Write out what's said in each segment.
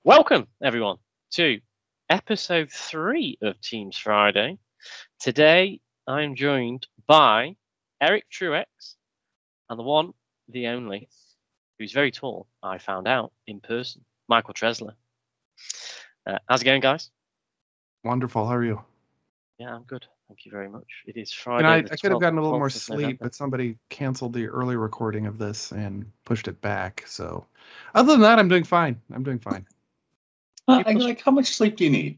Welcome, everyone, to episode 3 of Teams Friday. Today, I'm joined by Eric Truex and the one, the only, who's very tall, I found out in person, Michael Tresler. How's it going, guys? Wonderful. How are you? Yeah, I'm good. Thank you very much. It is Friday. I could have gotten a little more 12th of sleep, November. but somebody canceled the early recording of this and pushed it back. So, other than that, I'm doing fine. How much sleep do you need?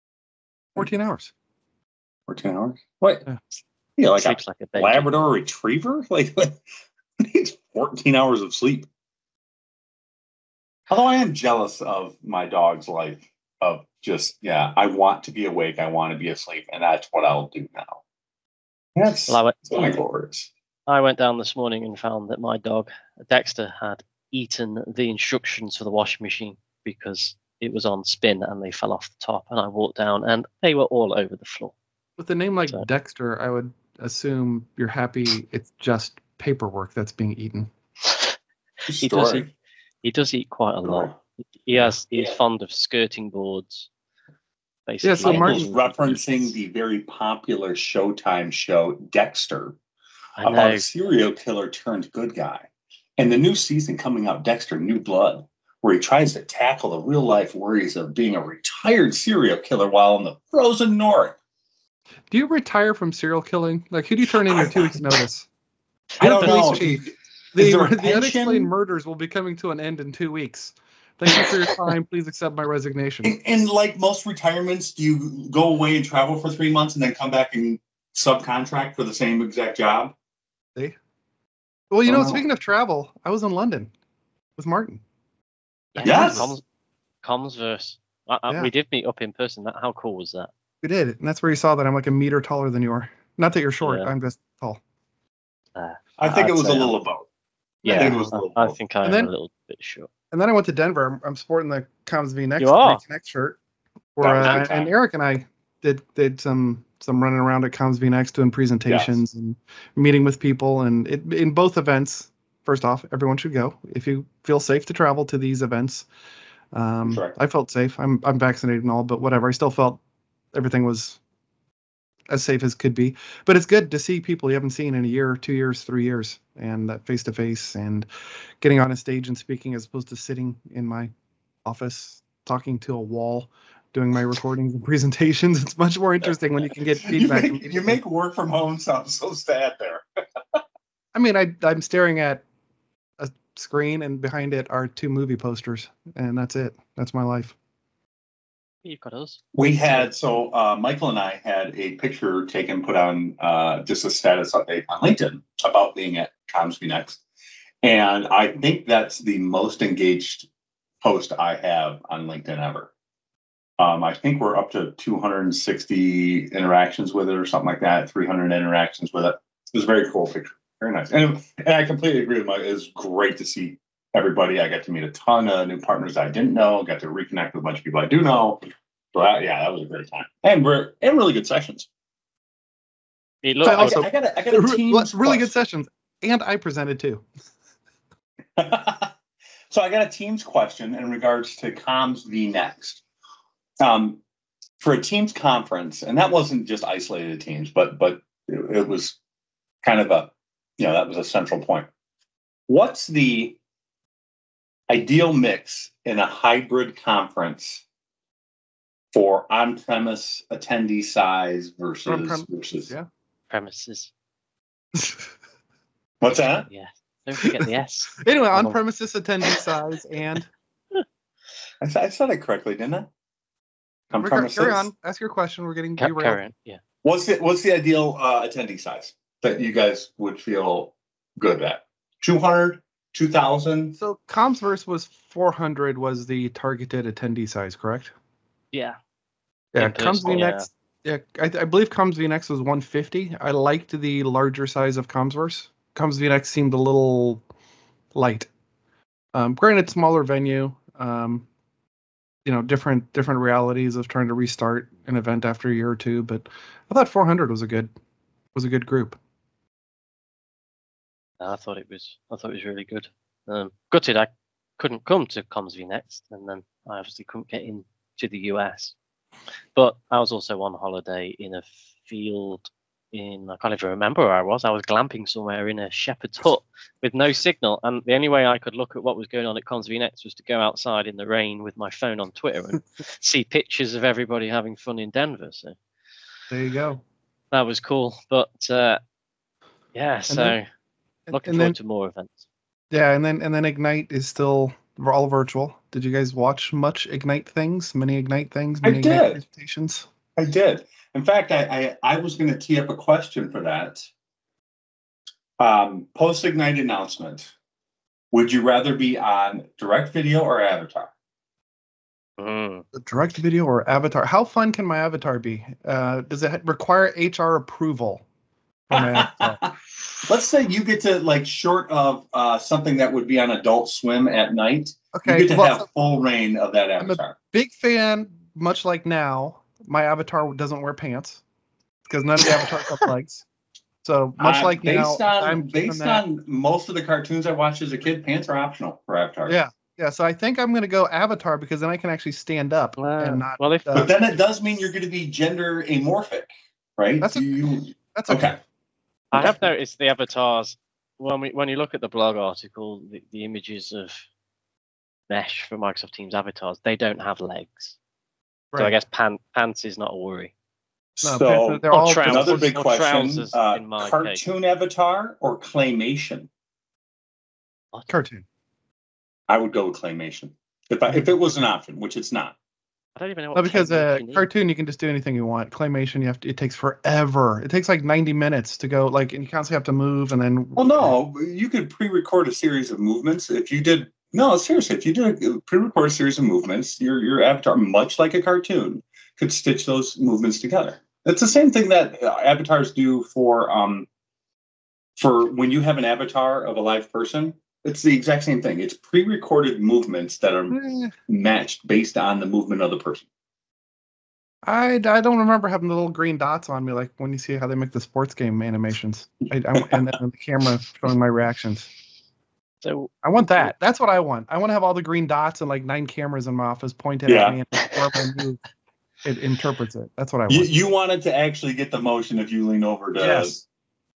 14 hours. 14 hours? What? Yeah. You like Sleeps like a baby. Labrador retriever? Like, needs 14 hours of sleep. Although I am jealous of my dog's life of just, I want to be awake, I want to be asleep, and that's what I'll do now. That's my glorious. I went down this morning and found that my dog, Dexter, had eaten the instructions for the washing machine because it was on spin and they fell off the top. And I walked down and they were all over the floor. With a name like Dexter, I would assume you're happy it's just paperwork that's being eaten. He does eat quite a lot. He's fond of skirting boards. Basically. Yeah, so Martin's referencing the very popular Showtime show Dexter about a serial killer turned good guy. And the new season coming up, Dexter New Blood, where he tries to tackle the real life worries of being a retired serial killer while in the frozen north. Do you retire from serial killing? Like, who do you turn in your 2 weeks notice? I don't know. The unexplained murders will be coming to an end in 2 weeks. Thank you for your time. Please accept my resignation. And like most retirements, do you go away and travel for 3 months and then come back and subcontract for the same exact job? See? Well, speaking of travel, I was in London with Martin. Yes. Commsverse. We did meet up in person. How cool was that? We did. And that's where you saw that I'm like a meter taller than you are. Not that you're short. I'm just tall. I think it was a little of both. Yeah, I think I'm a little bit short. And then I went to Denver. I'm sporting the Comms V Next shirt. And Eric and I did some running around at Comms V Next doing presentations and meeting with people. And in both events, first off, everyone should go if you feel safe to travel to these events. I felt safe. I'm vaccinated and all, but whatever. I still felt everything was as safe as could be. But it's good to see people you haven't seen in a year, 2 years, 3 years, and that face to face and getting on a stage and speaking as opposed to sitting in my office talking to a wall doing my recordings and presentations. It's much more interesting when you can get feedback. You make work from home sound so sad there. I mean, I'm staring at a screen and behind it are 2 movie posters, and that's it. That's my life. You've got us. We had, Michael and I had a picture taken, put on just a status update on LinkedIn about being at Comms V Next. And I think that's the most engaged post I have on LinkedIn ever. I think we're up to 260 interactions with it or something like that, 300 interactions with it. It was a very cool picture. Very nice. And I completely agree with Mike. It was great to see everybody. I got to meet a ton of new partners I didn't know. Got to reconnect with a bunch of people I do know. So that was a great time, and we're in really good sessions. I got a Teams really good sessions, and I presented too. So I got a Teams question in regards to Comms V Next. For a Teams conference, and that wasn't just isolated to Teams, but it was kind of that was a central point. What's the ideal mix in a hybrid conference for on-premise attendee size versus premises? What's that? Yeah, don't forget the S. Anyway, on-premises attendee size and I said it correctly, didn't I? Carry on. Ask your question. We're getting derailed. Yeah. What's the ideal attendee size that you guys would feel good at? 200, 2,000? So Commsverse was 400 was the targeted attendee size, correct? Yeah. Yeah. Comms V Next. Yeah, I believe Comms V Next was 150. I liked the larger size of Commsverse. Comms V Next seemed a little light. Granted, smaller venue. Different realities of trying to restart an event after a year or two, but I thought 400 was a good group. I thought it was really good. Gutted I couldn't come to Comms V Next, and then I obviously couldn't get into the US. But I was also on holiday in a field I can't even remember where I was. I was glamping somewhere in a shepherd's hut with no signal. And the only way I could look at what was going on at Cons v Next was to go outside in the rain with my phone on Twitter and see pictures of everybody having fun in Denver. So there you go. That was cool. But looking forward to more events. Yeah, and then Ignite is still all virtual. Did you guys watch much Ignite things? Many Ignite things? Many Ignite presentations? I did. In fact, I was going to tee up a question for that. Post Ignite announcement. Would you rather be on direct video or avatar? Direct video or avatar? How fun can my avatar be? Does it require HR approval for my avatar? Let's say you get to, short of something that would be on Adult Swim at night, okay, you get to have full reign of that avatar. I'm a big fan, much like now, my avatar doesn't wear pants because none of the avatars have legs. So much like based now, on most of the cartoons I watched as a kid, pants are optional for avatars. Yeah. So I think I'm going to go avatar because then I can actually stand up and not. Well, but then it does mean you're going to be gender amorphic, right? That's okay. I have noticed the avatars when you look at the blog article, the images of Mesh for Microsoft Teams avatars, they don't have legs. Right. So I guess pants is not a worry. No, so they're all another big question: cartoon avatar or claymation? What? Cartoon. I would go with claymation if it was an option, which it's not. I don't even know. Because cartoon, you can just do anything you want. Claymation, it takes forever. It takes like 90 minutes to go. And you constantly have to move, and then. Well, no, you could pre-record a series of movements. If you did a pre-record a series of movements, your avatar, much like a cartoon, could stitch those movements together. It's the same thing that avatars do for when you have an avatar of a live person. It's the exact same thing. It's pre-recorded movements that are matched based on the movement of the person. I don't remember having the little green dots on me like when you see how they make the sports game animations. And then the camera showing my reactions. So I want that. That's what I want. I want to have all the green dots and 9 cameras in my office pointed at me, and wherever I move, it interprets it. That's what I want. You wanted to actually get the motion if you lean over to. Yes.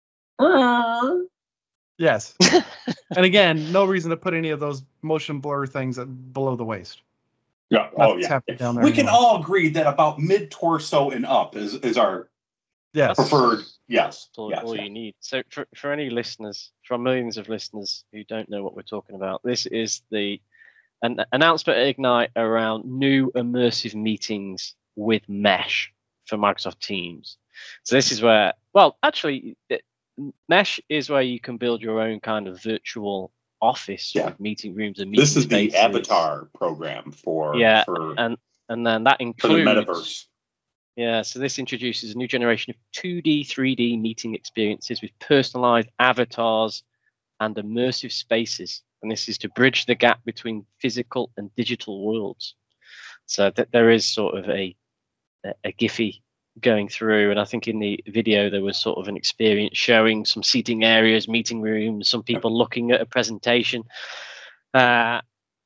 Yes. And again, no reason to put any of those motion blur things below the waist. Yeah. Down there we can all agree that about mid torso and up is our preferred. Yes. All you need. So for any listeners, from millions of listeners who don't know what we're talking about, this is an announcement at Ignite around new immersive meetings with Mesh for Microsoft Teams. So this is where, Mesh is where you can build your own kind of virtual office with meeting rooms and meeting spaces. This is the Avatar program for and then that includes for the metaverse. Yeah, so this introduces a new generation of 2D, 3D meeting experiences with personalized avatars and immersive spaces. And this is to bridge the gap between physical and digital worlds. So there is sort of a Giphy going through, and I think in the video there was sort of an experience showing some seating areas, meeting rooms, some people looking at a presentation. I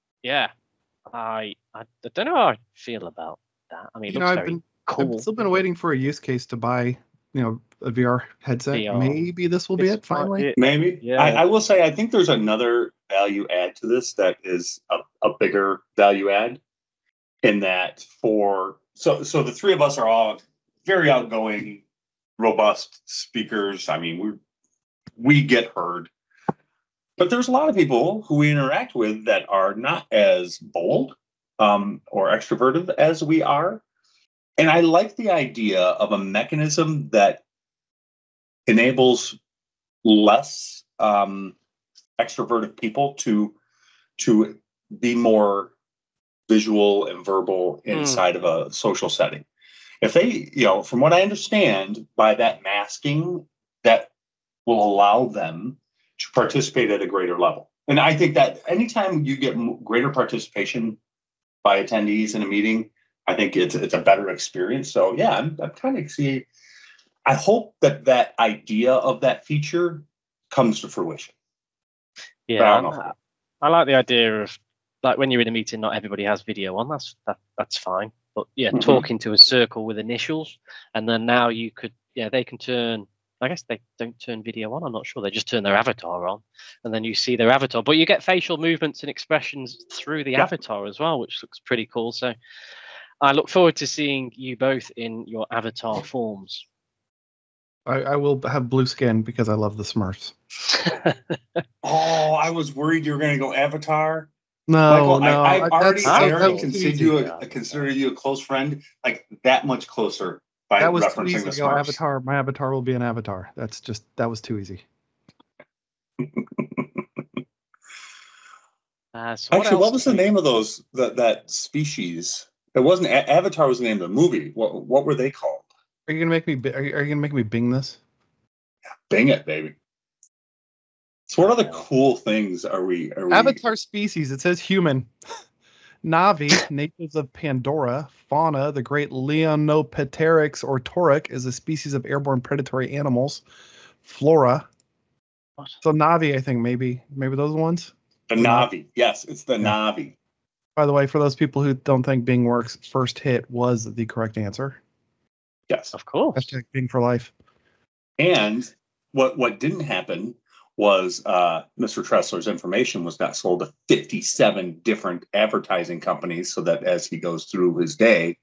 don't know how I feel about that. I mean, it looks very cool. I've still been waiting for a use case to buy, a VR headset. Maybe this will be it finally. Maybe. Yeah. I will say I think there's another value add to this that is a bigger value add, in that so the three of us are all very outgoing, robust speakers. I mean, we get heard. But there's a lot of people who we interact with that are not as bold or extroverted as we are. And I like the idea of a mechanism that enables less extroverted people to be more visual and verbal inside of a social setting. If they, from what I understand, by that masking, that will allow them to participate at a greater level. And I think that anytime you get greater participation by attendees in a meeting, I think it's a better experience. So yeah, I'm kind of I hope that idea of that feature comes to fruition. Yeah, I like the idea of like when you're in a meeting, not everybody has video on. That's fine. But yeah, talking to a circle with initials, and then now you could, they can turn. I guess they don't turn video on. I'm not sure. They just turn their avatar on, and then you see their avatar. But you get facial movements and expressions through the avatar as well, which looks pretty cool. So I look forward to seeing you both in your avatar forms. I will have blue skin because I love the Smurfs. Oh, I was worried you were going to go Avatar. No, Michael, no. I've already considered you a close friend, like that much closer by that was referencing too easy the to go Smurfs. Avatar. My avatar will be an Avatar. That was too easy. Actually, what was the name of those that species? It wasn't Avatar. Was the name of the movie? What were they called? Are you gonna make me? Are you gonna make me Bing this? Yeah, Bing it, baby. So, what other cool things are we? Avatar species. It says human. Na'vi, natives of Pandora. Fauna, the great Leonopteryx or Toric is a species of airborne predatory animals. Flora. What? So Na'vi, I think maybe those ones. The Na'vi. Yes, it's the Na'vi. By the way, for those people who don't think Bing works, first hit was the correct answer. Yes, of course. Hashtag Bing for life. And what didn't happen was Mr. Tressler's information was not sold to 57 different advertising companies, so that as he goes through his day,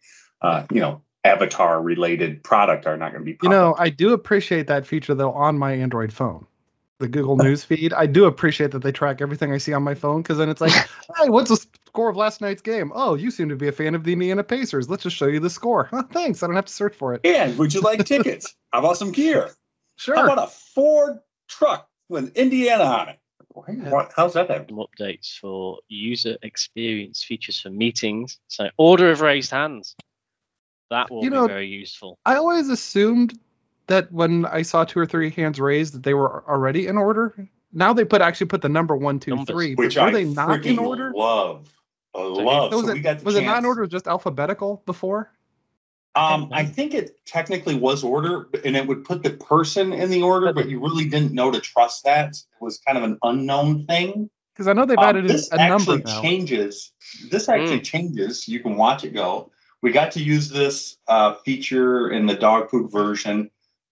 Avatar-related product are not going to be. I do appreciate that feature though on my Android phone, the Google News feed. I do appreciate that they track everything I see on my phone because then it's like, hey, what's the score of last night's game? Oh, you seem to be a fan of the Indiana Pacers. Let's just show you the score. Oh, thanks. I don't have to search for it. And would you like tickets? How about some gear? Sure. How about a Ford truck with Indiana on it? How's that happen? Some updates for user experience features for meetings. So order of raised hands. That will be very useful. I always assumed that when I saw 2 or 3 hands raised that they were already in order. Now they actually put the number 1, 2, 3. Which were they not in order? Love. Was it not in order? Just alphabetical before? I think it technically was order, and it would put the person in the order, but you really didn't know to trust that. It was kind of an unknown thing. Because I know they've added a number now. This actually changes. You can watch it go. We got to use this feature in the dog food version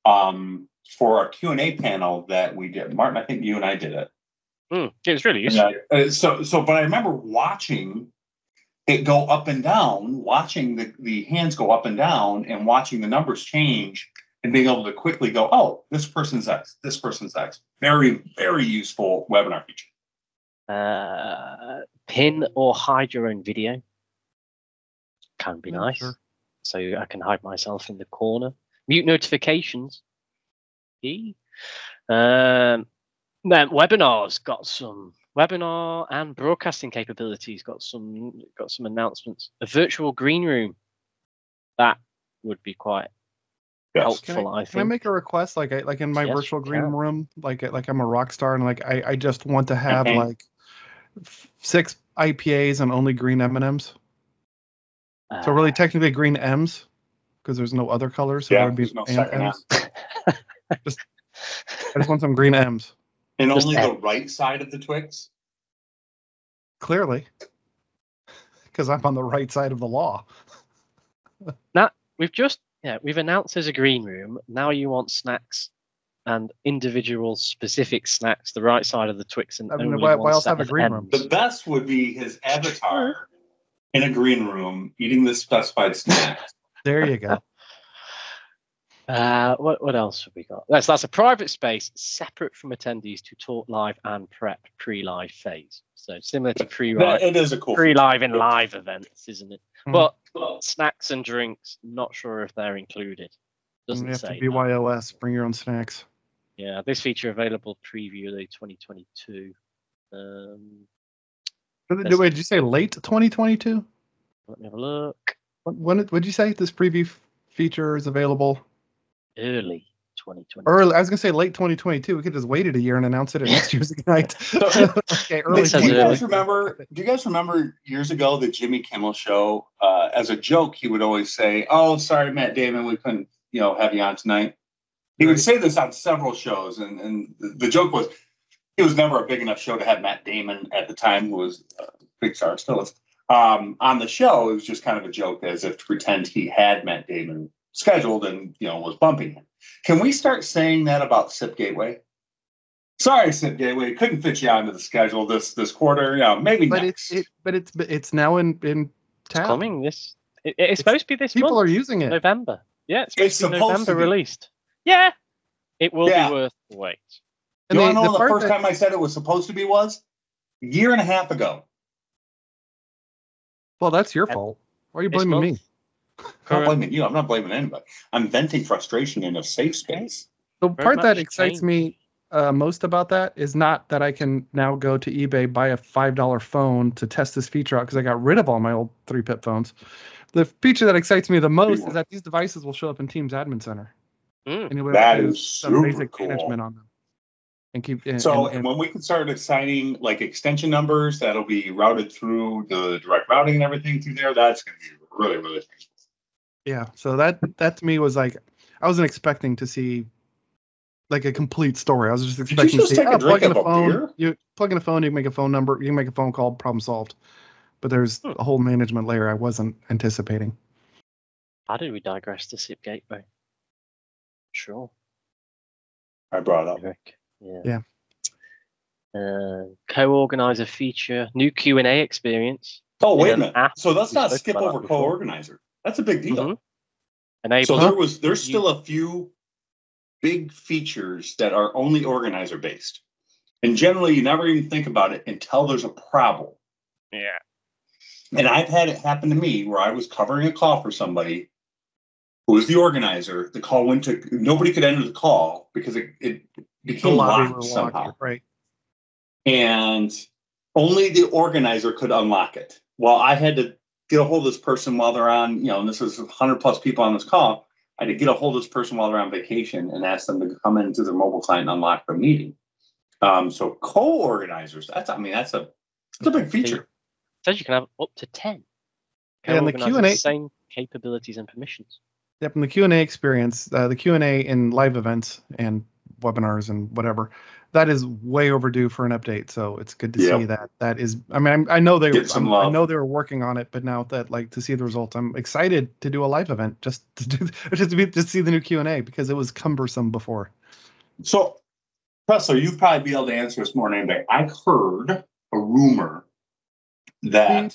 for our Q&A panel that we did. Martin, I think you and I did it. It was really useful. But I remember watching it go up and down, watching the hands go up and down, and watching the numbers change, and being able to quickly go, oh, this person's X, this person's X. Very, very useful webinar feature. Pin or hide your own video. Can be nice. Sure. So I can hide myself in the corner. Mute notifications. Then webinars got some webinar and broadcasting capabilities. Got some announcements. A virtual green room. That would be quite helpful. I think. Can I make a request? Like in my virtual green room, like I'm a rock star, and like I just want to have like 6 IPAs and only green M&Ms. So really, technically, green M's because there's no other colors. So there's no second M's. I just want some green M's. And only the right side of the Twix? Clearly. Because I'm on the right side of the law. Now, we've announced there's a green room. Now you want snacks and individual specific snacks, the right side of the Twix. And why else have a green room? The best would be his avatar in a green room eating the specified snacks. There you go. What else have we got? That's a private space separate from attendees to talk live and prep pre-live phase. So similar to pre-live. It is a cool pre-live and live events, isn't it? But snacks and drinks, not sure if they're included. Doesn't you have say. To BYOS, bring your own snacks. Yeah, this feature available preview late 2022. Did you say late 2022? Let me have a look. When did you say this preview feature is available? Early 2022. Early. I was gonna say late 2022. We could just waited a year and announce it at next year's Ignite. Okay, early. Do you guys remember years ago the Jimmy Kimmel show? As a joke, he would always say, "Oh, sorry, Matt Damon, we couldn't, have you on tonight." He would say this on several shows, and the joke was it was never a big enough show to have Matt Damon at the time, who was big star, still is. On the show, it was just kind of a joke, as if to pretend he had met Damon scheduled and was bumping him. Can we start saying that about SIP Gateway? Sorry, SIP Gateway, couldn't fit you onto the schedule this quarter. Maybe but next. It's now in tab. It's coming. It's supposed to be this people month. are using it. November. Yeah, it's supposed November to be released. Yeah, it will be worth the wait. You want to know the first time I said it was supposed to be was a year and a half ago. Well, that's your fault. Why are you blaming me? I'm not blaming you. I'm not blaming anybody. I'm venting frustration in a safe space. The part that excites me most about that is not that I can now go to eBay, buy a $5 phone to test this feature out because I got rid of all my old 3-pip phones. The feature that excites me the most is that these devices will show up in Teams Admin Center. And you'll be able to do some basic management on them. And keep. And when we can start assigning like extension numbers, that'll be routed through the direct routing and everything through there. That's going to be really, really useful. Yeah. So that to me was like, I wasn't expecting to see like a complete story. I was just expecting to see plug in a phone. You plug in a phone, you can make a phone number, you can make a phone call, problem solved. But there's a whole management layer I wasn't anticipating. How did we digress to SIP Gateway? Sure. I brought it up. Yeah. Co-organizer feature, new Q&A experience. Oh, wait a minute. So let's not skip over co-organizer. That's a big deal. Mm-hmm. So there's still a few big features that are only organizer based. And generally you never even think about it until there's a problem. Yeah. And I've had it happen to me where I was covering a call for somebody who was the organizer. The call went to, nobody could enter the call because it became locked somehow. Right. And only the organizer could unlock it. Well, I had to get a hold of this person while they're on, and this is 100+ people on this call. I had to get a hold of this person while they're on vacation and ask them to come into their mobile client and unlock the meeting. So co-organizers, that's a big feature. It says you can have up to 10. And the Q&A, same capabilities and permissions. Yep, and the Q&A experience, the Q&A in live events and webinars and whatever, that is way overdue for an update. So it's good to see that. That is, I mean, I know they were working on it, but now that to see the results, I'm excited to do a live event just to see the new Q&A because it was cumbersome before. So, Pressler, you'd probably be able to answer this more than anybody. I heard a rumor that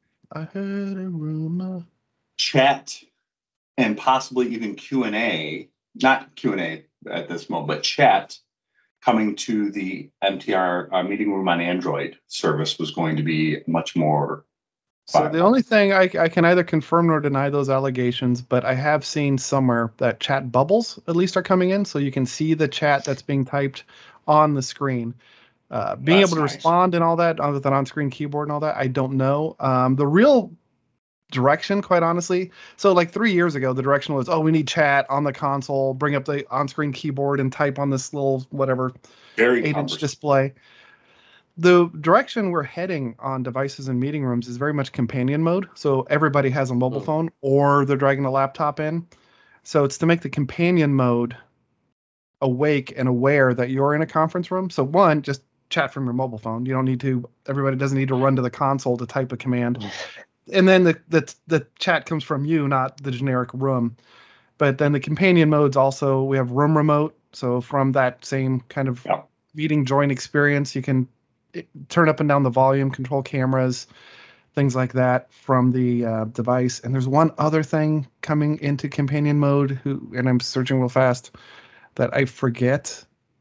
chat and possibly even Q&A, not Q&A at this moment, but chat coming to the MTR meeting room on Android service was going to be much more. So the only thing I can either confirm nor deny those allegations, but I have seen somewhere that chat bubbles at least are coming in, so you can see the chat that's being typed on the screen. Being able to respond and all that with an on-screen keyboard and all that, I don't know. The real direction, quite honestly, so like 3 years ago, the direction was, we need chat on the console, bring up the on-screen keyboard and type on this little whatever 8-inch display. The direction we're heading on devices and meeting rooms is very much companion mode. So everybody has a mobile phone or they're dragging a laptop in. So it's to make the companion mode awake and aware that you're in a conference room. So one, just chat from your mobile phone. You don't need to, everybody doesn't need to run to the console to type a command. And then the chat comes from you, not the generic room. But then the companion modes also, we have room remote. So from that same kind of meeting join experience, you can turn up and down the volume, control cameras, things like that from the device. And there's one other thing coming into companion mode, and I'm searching real fast, that I forget.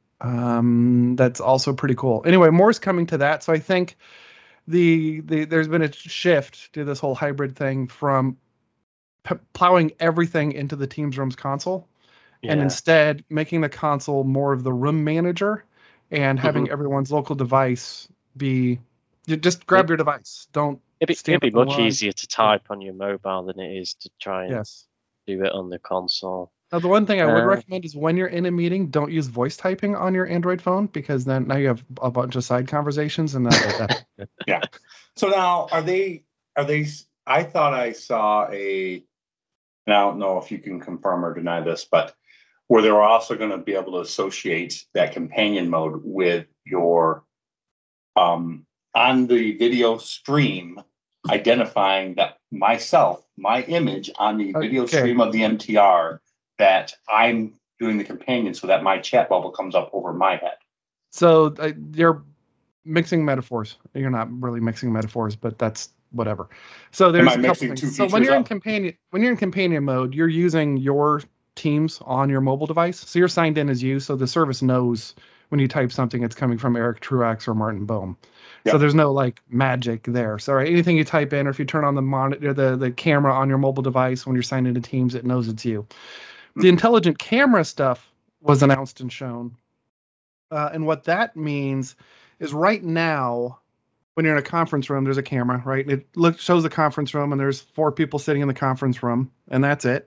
That's also pretty cool. Anyway, more is coming to that. So I think there's been a shift to this whole hybrid thing from plowing everything into the Teams Rooms console and instead making the console more of the room manager and having everyone's local device be, you just grab your device. It'd be much easier to type on your mobile than it is to try and do it on the console. Now, the one thing I would recommend is when you're in a meeting, don't use voice typing on your Android phone because then now you have a bunch of side conversations and that. Yeah. So now are they? I thought I saw and I don't know if you can confirm or deny this, but where they were also going to be able to associate that companion mode with your on the video stream identifying that my image on the video stream of the MTR, that I'm doing the companion so that my chat bubble comes up over my head. So you're mixing metaphors. You're not really mixing metaphors, but that's whatever. So there's a couple things. So when you're in companion mode, you're using your Teams on your mobile device. So you're signed in as you, so the service knows when you type something, it's coming from Eric Truax or Martin Bohm. Yep. So there's no like magic there. So anything you type in, or if you turn on the monitor, the camera on your mobile device when you're signed into Teams, it knows it's you. The intelligent camera stuff was announced and shown. And what that means is right now, when you're in a conference room, there's a camera, right? It shows the conference room, and there's 4 people sitting in the conference room, and that's it.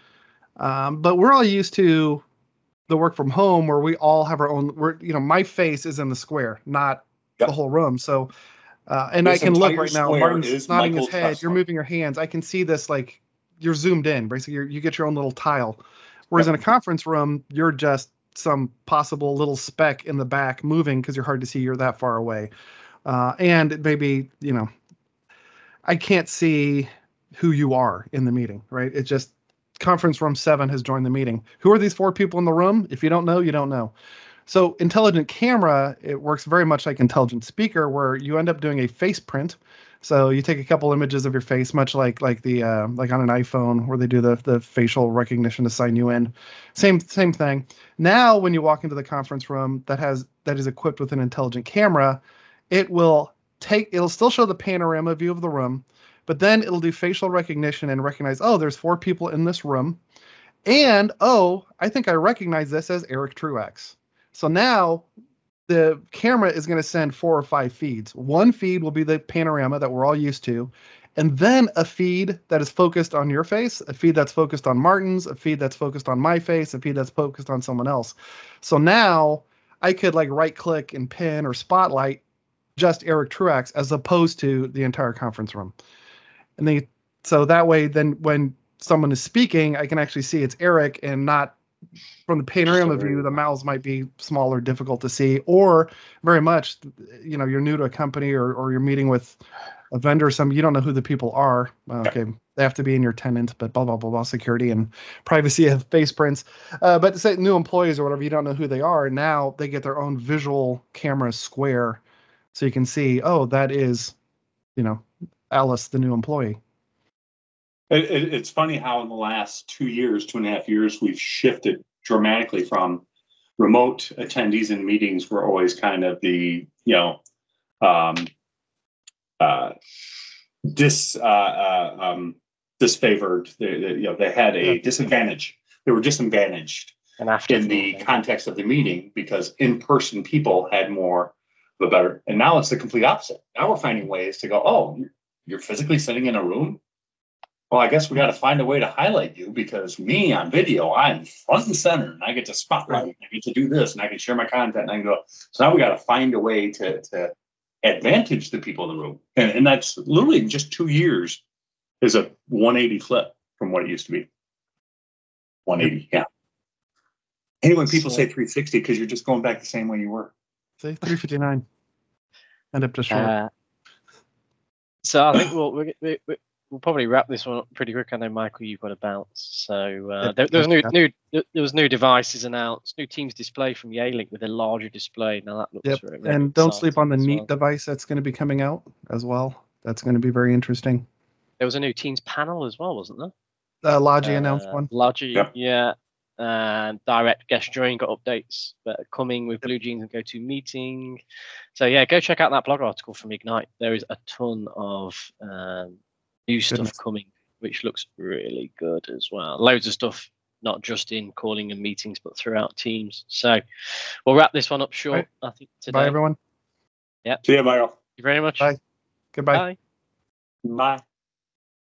But we're all used to the work from home where we all have our own. My face is in the square, not the whole room. So, and this I can look right now. Martin's nodding his head. Tesla. You're moving your hands. I can see this like you're zoomed in. Basically, you get your own little tile. Whereas in a conference room, you're just some possible little speck in the back moving because you're hard to see. You're that far away, and maybe I can't see who you are in the meeting. Right? It's just. Conference room 7 has joined the meeting. Who are these 4 people in the room? If you don't know, you don't know. So intelligent camera, it works very much like intelligent speaker, where you end up doing a face print. So you take a couple images of your face, much like the like on an iPhone where they do the facial recognition to sign you in. Same thing. Now when you walk into the conference room that is equipped with an intelligent camera, it'll still show the panorama view of the room. But then it'll do facial recognition and recognize, there's 4 people in this room. And, I think I recognize this as Eric Truax. So now the camera is going to send 4 or 5 feeds. One feed will be the panorama that we're all used to. And then a feed that is focused on your face, a feed that's focused on Martin's, a feed that's focused on my face, a feed that's focused on someone else. So now I could like right click and pin or spotlight just Eric Truax as opposed to the entire conference room. And so that way, then when someone is speaking, I can actually see it's Eric and not from the panorama view. The mouths might be smaller, difficult to see, or very much, you're new to a company or you're meeting with a vendor or something. You don't know who the people are. Okay, they have to be in your tenant, but blah, blah, blah, blah, security and privacy of face prints. But say new employees or whatever, you don't know who they are. Now they get their own visual camera square. So you can see, that is, Alice, the new employee. It's funny how in the last 2.5 years, we've shifted dramatically from remote attendees in meetings were always kind of the, disfavored. They had a disadvantage. They were disadvantaged in the context of the meeting because in-person people had more of a better. And now it's the complete opposite. Now we're finding ways to go, you're physically sitting in a room? Well, I guess we got to find a way to highlight you because me on video, I'm front and center and I get to spotlight. Right. I get to do this and I can share my content and I can go. So now we got to find a way to advantage the people in the room. And that's literally in just 2 years is a 180 flip from what it used to be. 180, yeah. And when people say 360, because you're just going back the same way you were. Say 359. End up just short. So I think we'll probably wrap this one up pretty quick. I know, Michael, you've got to bounce. So there was new devices announced, new Teams display from Yealink with a larger display. Now that looks really and don't sleep on the Neat device that's going to be coming out as well. That's going to be very interesting. There was a new Teams panel as well, wasn't there? Logi announced one. Logi, yeah. And direct guest join got updates that are coming with BlueJeans and GoToMeeting. So yeah, go check out that blog article from Ignite. There is a ton of new stuff coming, which looks really good as well. Loads of stuff, not just in calling and meetings, but throughout Teams. So we'll wrap this one up short, I think, today. Bye, everyone. Yeah. See you, Michael. Thank you very much. Bye. Goodbye. Bye. Bye.